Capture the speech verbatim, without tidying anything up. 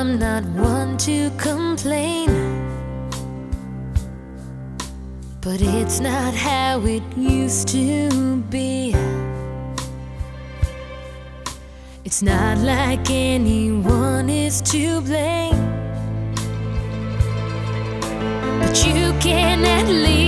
I'm not one to complain, but it's not how it used to be. It's not like anyone is to blame, but you can at least